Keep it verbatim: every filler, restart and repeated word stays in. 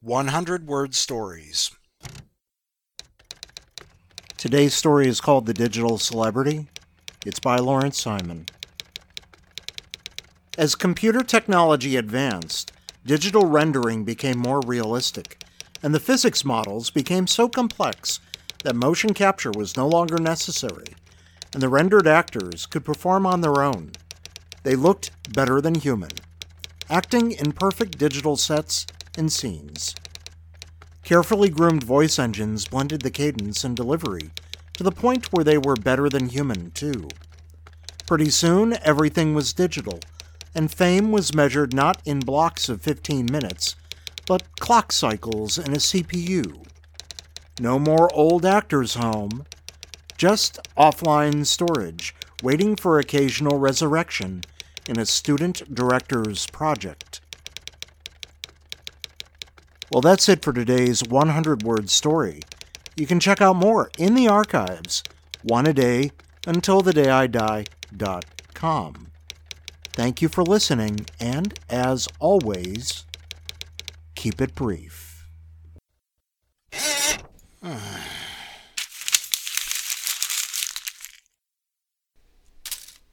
one hundred word stories. Today's story is called The Digital Celebrity. It's by Lawrence Simon. As computer technology advanced, digital rendering became more realistic, and the physics models became so complex that motion capture was no longer necessary, and the rendered actors could perform on their own. They looked better than human, acting in perfect digital sets and scenes. Carefully groomed voice engines blended the cadence and delivery to the point where they were better than human, too. Pretty soon, everything was digital, and fame was measured not in blocks of fifteen minutes, but clock cycles in a C P U. No more old actors home, just offline storage, waiting for occasional resurrection in a student director's project. Well, that's it for today's one hundred word story. You can check out more in the archives, one a day until the day I die dot com. Thank you for listening, and as always, keep it brief.